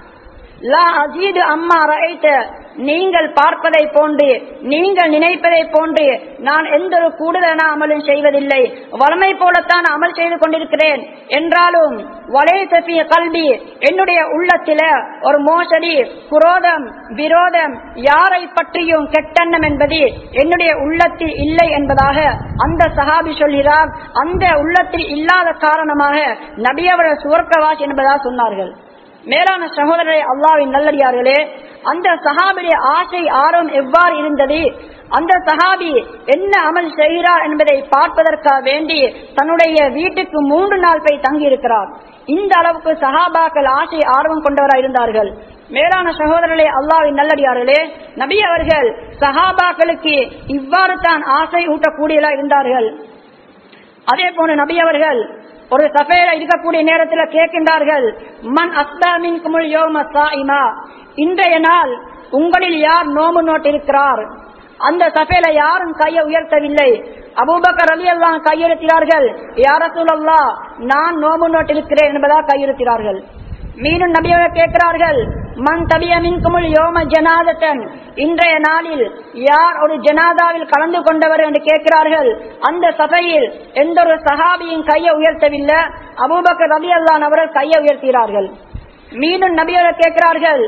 லா அஜீது அம்மா ரஐத, நீங்கள் பார்ப்பதை போன்று நீங்கள் நினைப்பதை போன்று நான் எந்த ஒரு கூடுதலான அமலும் செய்வதில்லை, வளமை போலத்தான் அமல் செய்து கொண்டிருக்கிறேன். என்றாலும் வலைஸ ஃபீ கல்பி, என்னுடைய உள்ளத்தில ஒரு மோசடி, குரோதம், விரோதம், யாரை பற்றியும் கெட்டெண்ணம் என்பது என்னுடைய உள்ளத்தில் இல்லை என்பதாக அந்த சஹாபி சொல்கிறார். அந்த உள்ளத்தில் இல்லாத காரணமாக நபி அவர்கள் சுவர்க்கவாசி என்பதாக சொன்னார்கள். மேலான சகோதரரே, அல்லாஹ்வின் நல்லடியார்களே, அந்த சஹாபியுடைய ஆசை ஆர்வம் எவ்வாறு இருந்தது, அந்த சஹாபி என்ன அமல் செய்கிறார் என்பதை பார்ப்பதற்காக வேண்டி தன்னுடைய வீட்டுக்கு 3 நாள் போய் தங்கி இருக்கிறார். இந்த அளவுக்கு சஹாபாக்கள் ஆசை ஆர்வம் கொண்டவராக இருந்தார்கள். மேலான சகோதரர்களே, அல்லாஹ்வின் நல்லடியார்களே, நபி அவர்கள் சஹாபாக்களுக்கு இவ்வாறு தான் ஆசை ஊட்டக்கூடியவராக இருந்தார்கள். அதே போல நபி அவர்கள் ஒரு சஃபையில இருக்கக்கூடிய நேரத்தில் கேட்கின்றார்கள், மன் அஸ்தா மின்குமுல் யௌம ஸாயிமா, இன்றைய நாள் உங்களில் யார் நோம்பு நோட்டிருக்கிறார்? அந்த சஃபையில யாரும் கையை உயர்த்தவில்லை. அபூபக்கர் ரலியல்லாஹு அன்ஹு கையெழுத்தினார்கள், யா ரசூலல்லாஹ் நான் நோம்பு நோட்டிருக்கிறேன் என்பதாக கையெழுத்தினார்கள். மீண்டும் நபியை கேட்கிறார்கள், மன் தபிய மின்குமுல் யௌம ஜனாதத்தன், இன்றைய நாளில் யார் ஒரு ஜனாதாவில் கலந்து கொண்டவர் என்று கேட்கிறார்கள். அந்த சபையில் எந்த ஒரு சஹாபியின் கையை உயர்த்தவில்லை. அபூபக்கர் ரலியல்லாஹு அன்ஹு அவர்கள் கையை உயர்த்தினார்கள். மீண்டும் நபியை கேட்கிறார்கள்,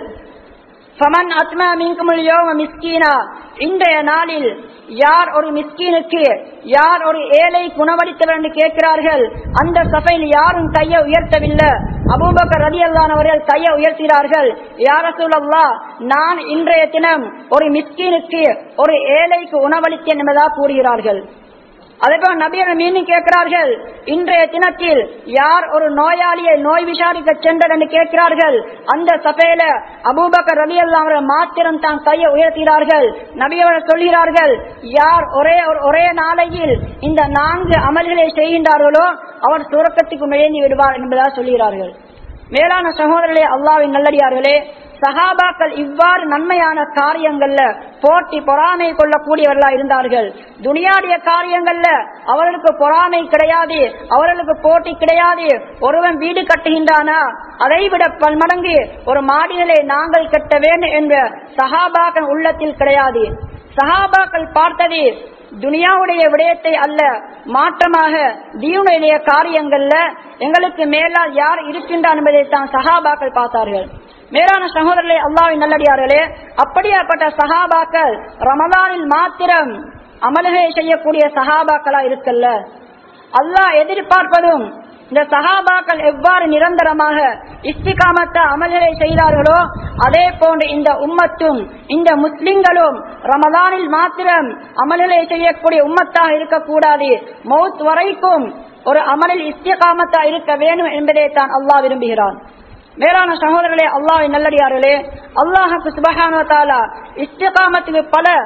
ஃபமன் அத்மா மின்குமுல் யௌம மிஸ்கீனா, இன்றைய நாளில் யார் ஒரு மிஸ்கீனுக்கு, யார் ஒரு ஏழை குணவடித்தவர் என்று கேட்கிறார்கள். அந்த சபையில் யாரும் கையை உயர்த்தவில்லை. அபூபக்கர் ரலியல்லாஹு அன்ஹு அவர்கள் கையை உயர்த்தினார்கள். யா ரசூலல்லாஹ் நான் இன்றைய தினம் ஒரு மிஸ்கீனுக்கு, ஒரு ஏழைக்கு உணவளித்தேன் என்பதாக கூறுகிறார்கள். அதேபோல் நபியர் மீண்டும் கேட்கிறார்கள், இன்றைய தினத்தில் யார் ஒரு நோயாளியை நோய் விசாரிக்க சென்றார் என்று கேட்கிறார்கள். அந்த சபையில அபூபக்கர் ரலியல்லாஹு அன்ஹு மாத்திரம் தான் கையை உயர்த்தினார்கள். நபியவர் சொல்கிறார்கள், யார் ஒரே நாளையில் இந்த 4 அமல்களை செய்கின்றார்களோ அவர் சுவர்க்கத்துக்கு நுழைந்து விடுவார் என்பதாக சொல்கிறார்கள். மேலான சகோதரர்களே, அல்லாஹ்வின் நல்லடியார்களே, சஹாபாக்கள் இவ்வாறு நன்மையான காரியங்கள்ல போட்டி பொறாமை கொள்ளக்கூடியவர்களா இருந்தார்கள். துனியாடைய காரியங்கள்ல அவர்களுக்கு பொறாமை கிடையாது, அவர்களுக்கு போட்டி கிடையாது. ஒருவன் வீடு கட்டுகின்றானா அதைவிட பன்மடங்கு ஒரு மாடிகளை நாங்கள் கட்ட வேண்டும் என்ற சஹாபாக்கள் உள்ளத்தில் கிடையாது. சஹாபாக்கள் பார்த்தது துனியாவுடைய விடயத்தை அல்ல, மாற்றமாக தீனுடைய காரியங்கள்ல எங்களுக்கு மேலால் யார் இருக்கின்றார் என்பதை தான் சஹாபாக்கள் பார்த்தார்கள். மேலான சகோதரர்களே, அல்லாஹ்வின் நல்லடியார்களே, அப்படியாப்பட்ட சஹாபாக்கள் ரமலானில் மாத்திரம் அமல்களை செய்யக்கூடிய சஹாபாக்களா இருக்கல்ல. அல்லாஹ் எதிர்பார்ப்பதும் இந்த சஹாபாக்கள் எவ்வாறு நிரந்தரமாக இஸ்திகாமத்த அமல்களை செய்தார்களோ அதே போன்று இந்த உம்மத்தும் இந்த முஸ்லிம்களும் ரமலானில் மாத்திரம் அமல்களை செய்யக்கூடிய உம்மத்தாக இருக்கக்கூடாது. மௌத் வரைக்கும் ஒரு அமலில் இஸ்திகாமத்தா இருக்க வேண்டும் என்பதை தான் அல்லாஹ் விரும்புகிறான். மேலான சகோதரர்களே, அல்லாஹ்வின் நல்லடியார்களே, அல்லாஹ் சுப்ஹானஹு வ தஆலா இஸ்திகாமத்துக்கு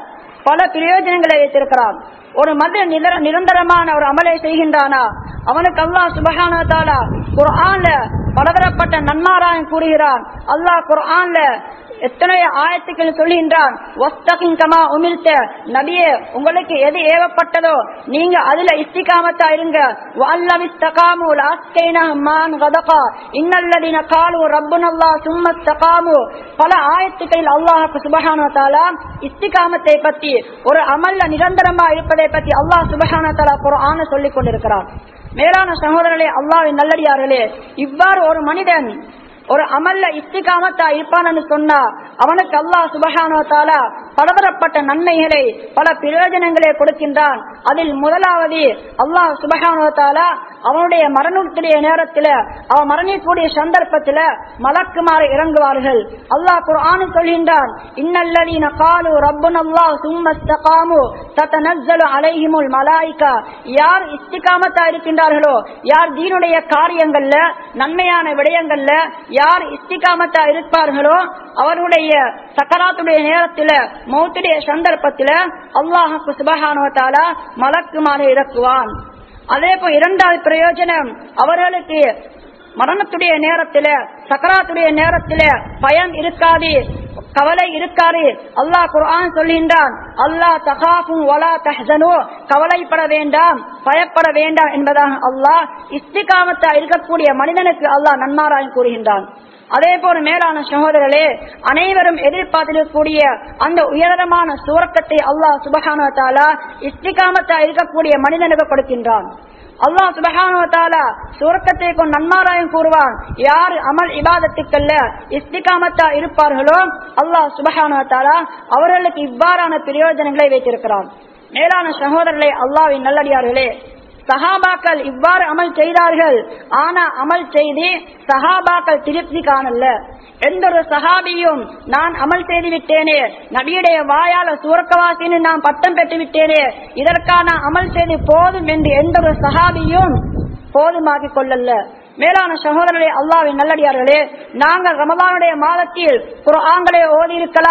பல பிரயோஜனங்களை வைத்திருக்கிறான். ஒரு மனிதன் நிரந்தரமான ஒரு அமலை செய்கின்றானா அவனுக்கு அல்லாஹ் சுப்ஹானஹு வ தஆலா குர்ஆன்ல பலதரப்பட்ட நன்மாராயம் கூறுகிறான். அல்லாஹ் குர்ஆன்ல எத்தனைய ஆயத்துக்கள் சொல்கின்றான், வஸ்தகின் கமா உமிர்த, நபியே உங்களுக்கு எது ஏவப்பட்டதோ நீங்க அதுல இஸ்திகாமத்தா இருங்க. வஅல்லவிஸ்தகாமு லஅஸ்கைனஹும் மான் கதகா இன்னல்லதீன காலு ரப்புனல்லாஹ் சும்ம இஸ்தகாமு. பல ஆயத்துக்களில் அல்லாஹ் சுப்ஹானஹு வ தஆலா இஸ்திகாமத்தை பற்றி, ஒரு அமல்ல நிரந்தரமா இருப்பதை பற்றி அல்லாஹ் சுப்ஹானஹு வ தஆலா குர்ஆன்ல சொல்லிக் கொண்டிருக்கிறான். மேலான சகோதரர்களே, அல்லாஹ்வின் நல்லடியார்களே, இவ்வாறு ஒரு மனிதன் ஒரு அமல்ல இஸ்திகாமத்தா இருப்பான்னு சொன்னா அவனுக்கு அல்லாஹ் சுப்ஹானஹு வ தஆலா பலதரப்பட்ட நன்மைகளை பல பிரயோஜனங்களை கொடுக்கின்றான். அதில் முதலாவது அல்லாஹ் சுப்ஹானஹு வ தஆலா அவனுடைய மரணத்துடைய நேரத்தில் அவன் மரணிக்கூடிய சந்தர்ப்பத்தில் மலக்குமாறு இறங்குவார்கள். அல்லாஹ் குர்ஆனில் சொல்கின்றான், இன்னல்லதீன காலு ரப்புனல்லாஹ் சும்ம இஸ்தகாமு ததனஸ்ஸலு அலைஹிமுல் மலாயிகா. யார் இஸ்திகாமத்தா இருக்கின்றார்களோ, யார் தீனுடைய காரியங்கள்ல நன்மையான விடயங்கள்ல யார் இஸ்திகாமத்தா இருப்பார்களோ அவருடைய சக்கராத்துடைய நேரத்தில் மௌத்துடைய சந்தர்ப்பத்தில் அல்லாஹ் சுப்ஹானஹு வ தஆலா மலக்குமாறு இறக்குவான். அதே போல் இரண்டாவது பிரயோஜனம், அவர்களுக்கு மரணத்துடைய நேரத்தில் சக்கராத்துடைய நேரத்தில் பயம் இருக்காது, கவலை இருக்காது. அல்லாஹ் குர்ஆன் சொல்கின்றான், அல்லாஹ் தகாஃபு வலா தஹ்சனு, கவலைப்பட வேண்டாம் பயப்பட வேண்டாம் என்பதாக அல்லாஹ் இஸ்திகாமத்தா இருக்கக்கூடிய மனிதனுக்கு அல்லாஹ் நன்மாராயம் கூறுகின்றான். அதே போல மேலான சகோதரர்களே, அனைவரும் எதிர்பார்த்திருக்கக்கூடிய அந்த உயரமான சுவர்க்கத்தை அல்லாஹ் சுப்ஹானஹு வ தஆலா இஸ்திகாமத்தா இருக்கக்கூடிய மனிதனுக்கு கொடுக்கின்றான். அல்லாஹ் சுப்ஹானஹு வ தஆலா சுவர்க்கத்தை கொண்டு நன்மாராயம் கூறுவான். யார் அமல் இபாதத்துக்கல்ல இஸ்திகாமத்தா இருப்பார்களோ அல்லாஹ் சுப்ஹானஹு வ தஆலா அவர்களுக்கு இவ்வாறான பிரயோஜனங்களை வைத்திருக்கிறான். மேலான சகோதரர்களே, அல்லாஹ்வின் நல்லடியார்களே, சஹாபாக்கள் இவ்வாறு அமல் செய்தார்கள். ஆனா அமல் செய்து சஹாபாக்கள் திருப்தி காணல. எந்த ஒரு சஹாபியும் நான் அமல் செய்து விட்டேனே, நபியுடைய வாயால சுவர்க்கவாசின்னு நான் பட்டம் பெற்று விட்டேனே, இதற்கான அமல் செய்து போதும் என்று எந்த ஒரு சஹாபியும் போதுமாக்கிக் கொள்ளல. மேலான சகோதரர்களே, அல்லாஹ்வின் நல்லடியார்களே, நாங்கள் ரமலானுடைய மாதத்தில் குர்ஆன்களை ஓதி இருக்கலாம்,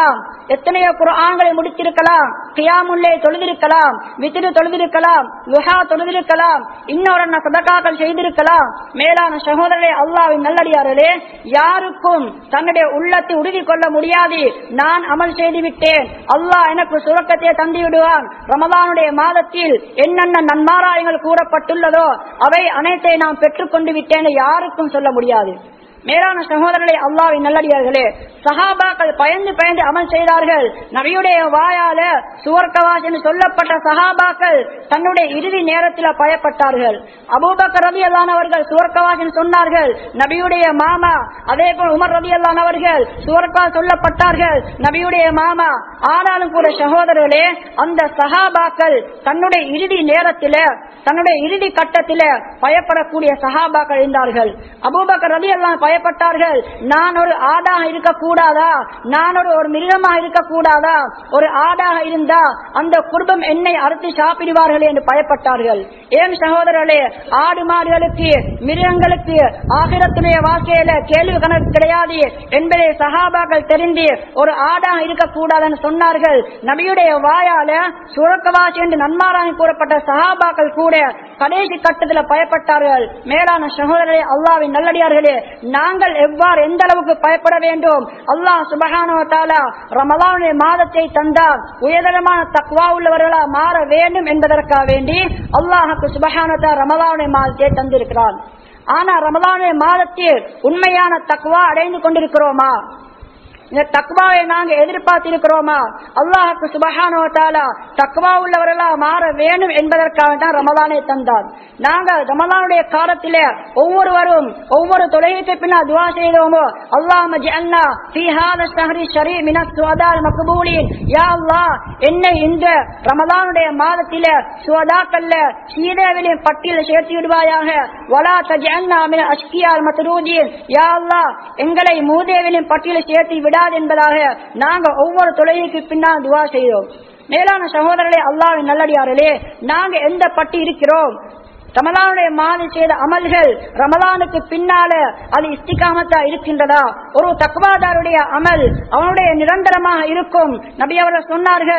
எத்தனையோ குர்ஆன்களை முடித்திருக்கலாம், கியாமுல்லை தொழுதிருக்கலாம், வித்ரு தொழுதிருக்கலாம், லுஹா தொழுதிருக்கலாம், இன்னொரு சதகாக்கள் செய்திருக்கலாம். மேலான சகோதரரே, அல்லாஹ்வின் நல்லடியார்களே, யாருக்கும் தன்னுடைய உள்ளத்தை உறுதி கொள்ள முடியாது. நான் அமல் செய்து விட்டேன், அல்லாஹ் எனக்கு சுரக்கத்தை தந்து விடுவான், ரமலானுடைய மாதத்தில் என்னென்ன நன்மாராயங்கள் கூறப்பட்டுள்ளதோ அவை அனைத்தை நான் பெற்றுக் கொண்டு விட்டேன் யாருக்கும் சொல்ல முடியாது. மேலான சகோதரர்களே, அல்லாஹ்வின் நல்லடியார்களே, சஹாபாக்கள் பயந்து பயந்து அமல் செய்தார்கள். நபியுடைய வாயால சுவர்க்கவாசி என்று சொல்லப்பட்ட சஹாபாக்கள் தன்னுடைய இறுதி நேரத்தில் பயப்பட்டார்கள். அபூபக்கர் ரலியல்லாஹு அன்ஹு அவர்கள் சுவர்க்கவாசி என்று சொன்னார்கள், நபியுடைய மாமா. அதே போல் உமர் ரலியல்லாஹு அன்ஹு அவர்கள் சுவர்க்கவாசி சொல்லப்பட்டார்கள், நபியுடைய மாமா. ஆனாலும் கூட சகோதரர்களே, அந்த சஹாபாக்கள் தன்னுடைய இறுதி நேரத்தில், தன்னுடைய இறுதி கட்டத்தில் பயப்படக்கூடிய சஹாபாக்கள் இருந்தார்கள். அபூபக்கர் ரலியல்லாஹு அன்ஹு பயப்பட்டார்கள், நான் ஒரு ஆடாக இருக்கக்கூடாதா, நான் ஒரு மிருகமாக இருக்கக்கூடாதா, ஒரு ஆடாக இருந்தா அந்த குர்பம் என்னை அறுத்து சாப்பிடுவார்கள் என்று பயப்பட்டார்கள். ஏன் சகோதரர்களே, ஆடு மாடுகளுக்கு மிருகங்களுக்கு ஆகிரத்துடைய வாழ்க்கையில கேள்வி கணக்கு கிடையாது என்பதை சஹாபாக்கள் தெரிந்து ஒரு ஆடாக இருக்கக்கூடாது என்று சொன்னார்கள். நபியுடைய வாயால சுரக்கவாசி என்று நன்மாராக கூறப்பட்ட சஹாபாக்கள் கூட கடைசி கட்டத்தில் பயப்பட்டார்கள். மேலான சகோதரர்களே, அல்லாஹ்வின் நல்லடியார்களே, நாங்கள் எவ்வாறு எந்த அளவுக்கு பயப்பட வேண்டும்? அல்லாஹ் சுப்ஹானஹு வ தஆலா ரமலானுடைய மாதத்தை தந்தார், உயர்தரமான தக்வா உள்ளவர்களா மாற வேண்டும் என்பதற்காக வேண்டி அல்லாஹ் சுப்ஹானஹு வ தஆலா ரமலானுடைய மாதத்தை தந்திருக்கிறான். ஆனா ரமலானுடைய மாதத்தில் உண்மையான தக்வா அடைந்து கொண்டிருக்கிறோமா? இந்த தக்வாவை நாங்க எதிர்பார்த்திருக்கிறோமா? அல்லாஹ் சுப்ஹானஹு வ தஆலா தக்வா உள்ளவர்களா மாற வேண்டும் என்பதற்காக தான் ரமலானை தந்தார். நாங்கள் ரமலானுடைய காலத்திலே ஒவ்வொருவரும் ஒவ்வொரு தொழுகைக்கு பின்னால் துஆ செய்தோமோ, அல்லாஹும்ம ஜஅல்னா ஃபீ ஹாதா ஷஹ்ரி ஷரீஃப் மினஸ் ஷுஹதால் மக்பூலின். யா அல்லாஹ், என்னை இந்த ரமலானுடைய மாதத்திலே ஷுஹதாக்கள்ல ஷஹீதுகளின் பட்டியலில் சேர்த்து விடுவாயாக. வலா தஜஅல்னா மினல் அஷ்கியால் மத்ரூதீன். யா அல்லாஹ், எங்களை மூதேவிகளின் பட்டியலில் சேர்த்து விட என்பதாக நாங்கள் ஒவ்வொரு தொழுகைக்கு பின்னால் துஆ செய்தோம். மேலான சகோதரர்களே, அல்லாஹ்வின் நல்லடியார்களே, நாங்க எந்த பட்டி இருக்கிறோம்? ரமலானுடைய மாதம் செய்த அமல்கள் ரமலானுக்கு பின்னால அது இஸ்திகாமத்தா இருக்கின்றதா? ஒரு தக்வாதாருடைய அமல் அவனுடைய நிரந்தரமாக இருக்கும். நபி அவர்கள்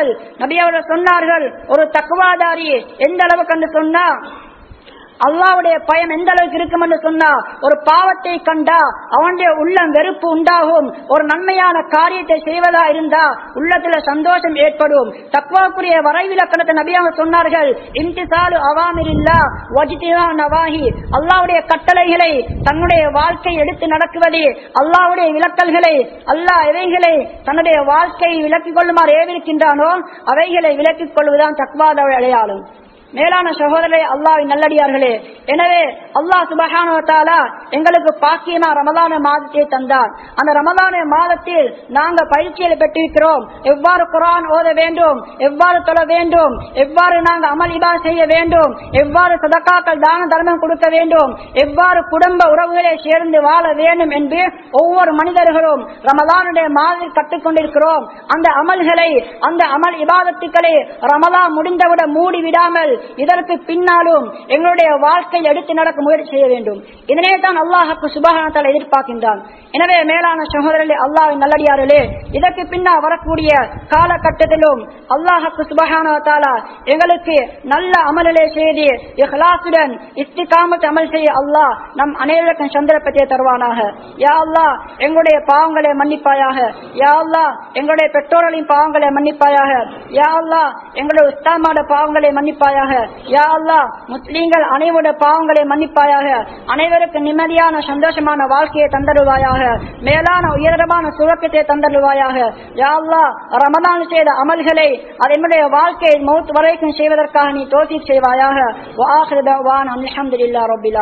சொன்னார்கள், ஒரு தக்வாதாரி எந்த அளவுக்கு என்று சொன்னா, அல்லாஹ்வுடைய பயம் எந்த அளவுக்கு இருக்கும் என்று சொன்னா, ஒரு பாவத்தை கண்டா அவனுடைய உள்ளம் வெறுப்பு உண்டாகும். ஒரு நன்மையான காரியத்தை செய்வதா இருந்தா உள்ளத்துல சந்தோஷம் ஏற்படும். தக்வாக்குரிய வரைவிலக்கணத்தை நபி அவங்க சொன்னார்கள், இம்திசாலு அவாமிரில்லாஹ் வஜ்தினாபு நவாஹி. அல்லாஹ்வுடைய கட்டளைகளை தன்னுடைய வாழ்க்கை எடுத்து நடக்குவது, அல்லாஹ்வுடைய விலக்கல்களை, அல்லாஹ் எவைகளை தன்னுடைய வாழ்க்கையை விலக்கிக் கொள்ளுமாறு ஏவிருக்கின்றானோ அவைகளை விலக்கிக் கொள்வதுதான் தக்வாவுடைய அடையாளம். மேலான சகோதரரே, அல்லாஹ்வின் நல்லடியார்களே, எனவே அல்லாஹ் சுப்ஹானஹு வ தஆலா எங்களுக்கு பாக்கியமா ரமலான் மாதத்தை தந்தார். அந்த ரமலான் மாதத்தில் நாங்கள் பயிற்சியை பெற்றிருக்கிறோம். எவ்வாறு குர்ஆன் ஓத வேண்டும், எவ்வாறு தொழ வேண்டும், எவ்வாறு நாங்கள் அமல் இபாதத் செய்ய வேண்டும், எவ்வாறு சதகாக்கள் தான தர்மம் கொடுக்க வேண்டும், எவ்வாறு குடும்ப உறவுகளை சேர்ந்து வாழ வேண்டும் என்று ஒவ்வொரு மனிதர்களும் ரமலானுடைய மாதத்தில் கற்றுக்கொண்டிருக்கிறோம். அந்த அமல்களை, அந்த அமல் இபாதத்துக்களை ரமலான் முடிந்தவுடன் மூடி விடாமல் இதற்கு பின்னாலும் எங்களுடைய வாழ்க்கையில் எடுத்து நடக்க முயற்சி செய்ய வேண்டும். இதனை தான் அல்லாஹ் சுப்ஹானஹு வ தஆலா எதிர்பார்க்கின்றான். எனவே மேலான சகோதரர்களே, அல்லாஹ்வின் நல்லடியார்களே, இதற்கு பின்னால் வரக்கூடிய காலகட்டத்திலும் அல்லாஹ் சுப்ஹானஹு வ தஆலா எங்களுக்கு நல்ல அமல்களை செய்து இஹ்லாஸுடன் இஸ்திகாமத் அமல் செய்ய அல்லாஹ் நம் அனைவருக்கும் சந்தர்ப்பத்தை தருவானாக. யா அல்லாஹ், எங்களுடைய பாவங்களை மன்னிப்பாயாக. யா அல்லாஹ், எங்களுடைய பெற்றோர்களின் பாவங்களை மன்னிப்பாயாக. யா அல்லாஹ், எங்களுடைய உஸ்தாமாட பாவங்களை மன்னிப்பாயாக. யா அல்லாஹ், முஸ்லிம்கள் அனைவருடைய பாவங்களை மன்னிப்பாயாக. அனைவருக்கு நிம்மதியான சந்தோஷமான வாழ்க்கையை தந்தருவாயாக. மேலான உயரமான சுவர்க்கத்தை தந்தருவாயாக. யா அல்லாஹ், ரமலான் செய்த அமல்களை அது என்னுடைய வாழ்க்கையை மௌத் வரைக்கும் செய்வதற்காக நீ தௌஃபீக் செய்வாயாக. வ ஆகிரு தஅவானா அல்ஹம்துலில்லாஹி ரப்பில்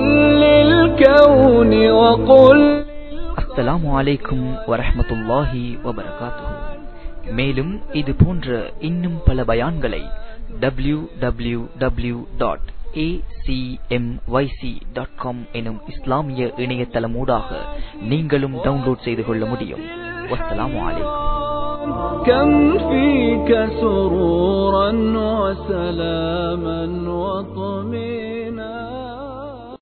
ஆலமீன். அஸ்ஸலாமு அலைக்கும் வரஹ்மத்துல்லாஹி வபரகாத்துஹு. மேலும் இது போன்ற இன்னும் பல பயான்களை www.acmyc.com எனும் இஸ்லாமிய இணையதளமூடாக நீங்களும் டவுன்லோட் செய்து கொள்ள முடியும். வஸ்ஸலாமு அலைக்கும். كم فيك سرورا وسلاما وطمئنا